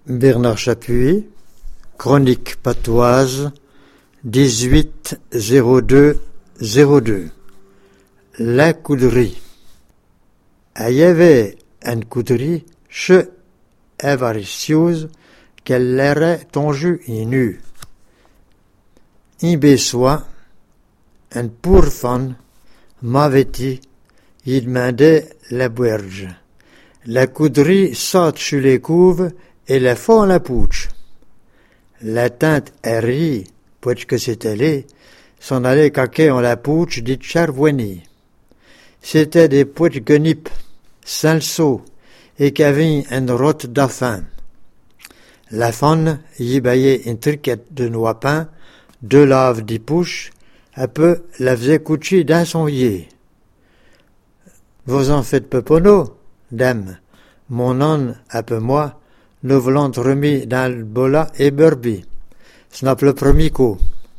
Bernard Chapuis, Chronique patoise, 18-02-02. La couderie. Il y avait une couderie chez avaricieuse qu'elle l'aurait tongue et nue. Un bessois, un pour fan, m'avait dit, il demandait la bourge. La couderie saute sur les couves et la fond la pouche. La tante Harry, puisque c'était allé, s'en allait caquer en la pouche dit Charvoigny. C'était des pouches guenipes, salso, et qu'avaient une rotte d'affin. La femme y baillait une triquette de noix pain, 2 laves d'ipouche, un peu la faisait coucher dans son yé. Vous en faites peu pono, dame, mon âne, un peu moi, nous voulons remis dans le bola et burbi. Ce n'est pas le premier coup.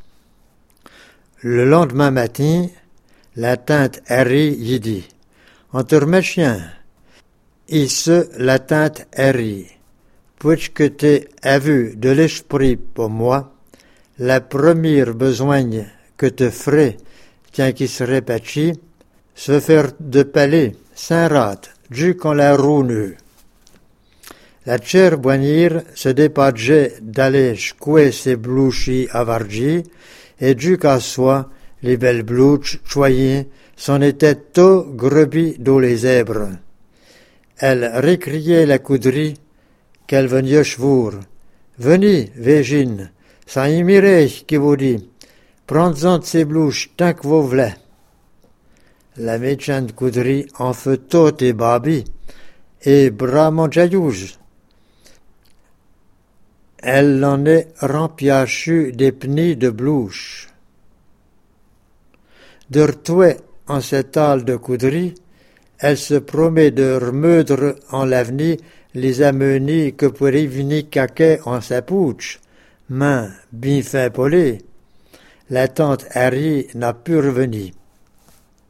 Le lendemain matin, la tante Harry y dit, on te remet chien. Et la tante Harry, puisque tu as vu de l'esprit pour moi, la première besogne que te ferait, tiens qui serait patchi, se faire de palais, sans rate, du qu'on la roue. La chère boignire se dépadgeait d'aller secouer ses blouchis à Vargy, et du qu'à soi, les belles blouches choyées, s'en étaient tout grebies dans les zèbres. Elle récriait la couderie, qu'elle venait chevour. Venez, Végine, ça y mirait qui vous dit, prenez-en de ces blouches tant que vous voulez. La méchante couderie en fait tout et babi, et bramant jaillouge. Elle en est rempiachu des pnis de blouche. De retouer en cette halle de couderie, elle se promet de remeudre en l'avenir les amenis que pourrait venir caquer en sa pouche, main bien fin polée. La tante Harry n'a pu revenir.